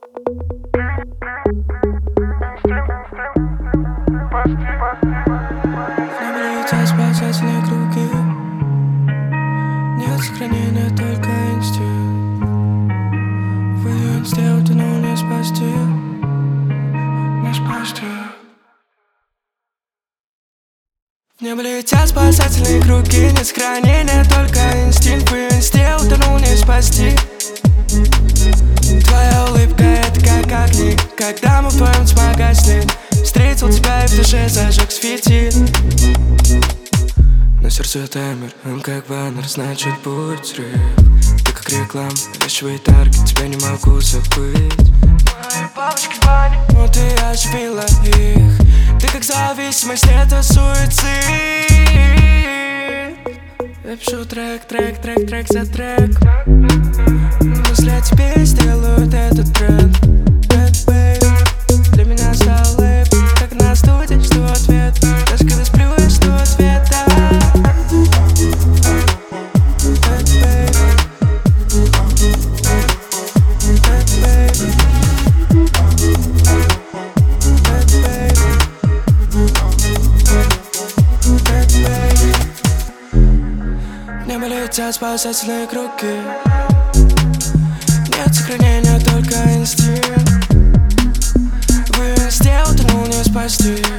Летят спасательные круги. Нет сохранения, только инстинкт. В ее инсте утонул, не спасти. Не спасти. В небо летят спасательные круги. Нет сохранения, только инстинкт. В ее инсте утонул, не спасти. Твоя улыбка — это как огни. Когда мы вдвоем смогасли, встретил тебя и в душе зажег светиль. На сердце таймер, он как баннер, значит будет взрыв. Ты как реклама, навязчивый таргет, тебя не могу забыть. Мои бабочки в бане, но ты оживила их. Ты как зависимость, это суицид. Я пишу трек за трек. Мысли о тебе сделают этот тренд. Для меня стал лейб, как на студии, жду ответ. Даже когда сплю, я жду ответа. В небо летят спасательные круги. Нет сохранения, только инстинкт. В инсте утонул, не спасти.